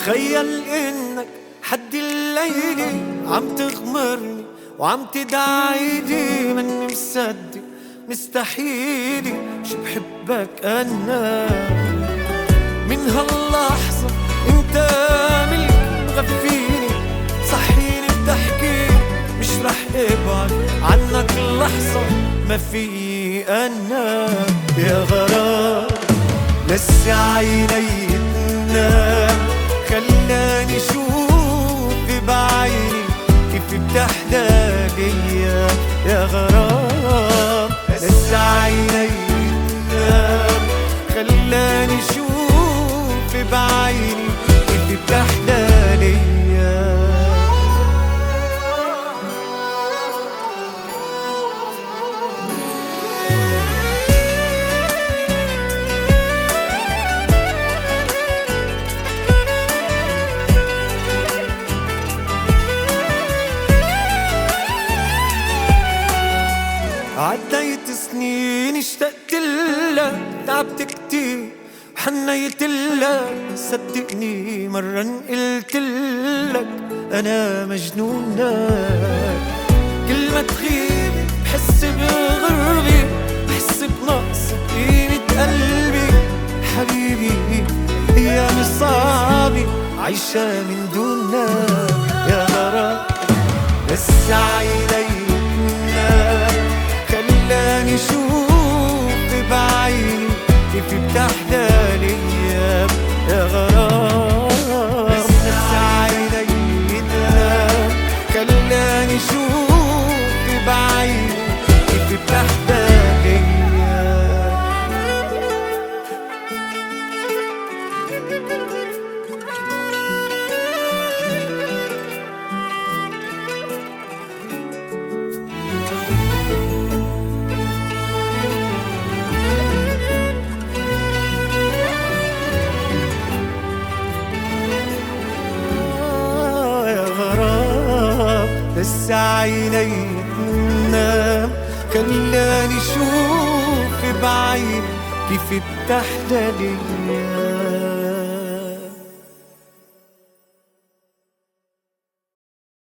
تخيل انك حد الليلي عم تغمرني وعم تدعيلي، ماني مصدق مستحيلي شي بحبك انا. من هاللحظة انت ملكي مغفيني، صحيني بتحكيلي مش رح ابعد عنك لحظة، ما في انا يا غرام. لسه عيني تنام خلاني شوف بعيني كيف بتحلالي يا غرام. لسه عيني تنام خلاني شوف بعيني كيف بتحلالي. عديت سنين اشتقت لك، تعبت كتير وحنيت لك، صدقني مرة قلت لك أنا مجنونك. كل ما تغيب بحس بغربي، بحس بنقص قيمة قلبي. حبيبي أيامي صعبة عايشة من دونك يا غرام. لسه عيني خلاني شوف بعيني كيف بتحلالي يا غرام. لسه عيني تنام خلاني شوف بعيني كيف بتحلالي. لسه عيني تنام خلاني شوف بعيني كيف بتحلالي.